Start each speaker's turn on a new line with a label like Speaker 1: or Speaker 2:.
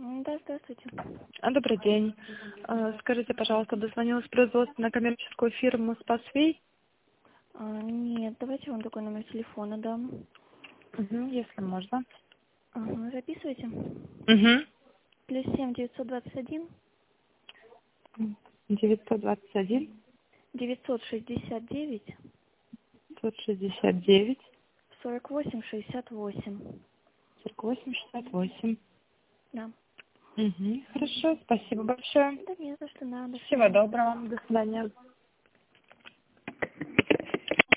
Speaker 1: Да, здравствуйте.
Speaker 2: Добрый день. Скажите, пожалуйста, дозвонилась в производственно-коммерческую фирму «Спасвей»?
Speaker 1: Нет, давайте я вам такой номер телефона дам.
Speaker 2: Если можно.
Speaker 1: Ага, записывайте.
Speaker 2: Угу.
Speaker 1: Плюс 7 921
Speaker 2: 921
Speaker 1: 969
Speaker 2: 169
Speaker 1: 48 68.
Speaker 2: 48 68.
Speaker 1: Да.
Speaker 2: Хорошо, спасибо большое.
Speaker 1: Да не за что, надо.
Speaker 2: Всего доброго. До свидания.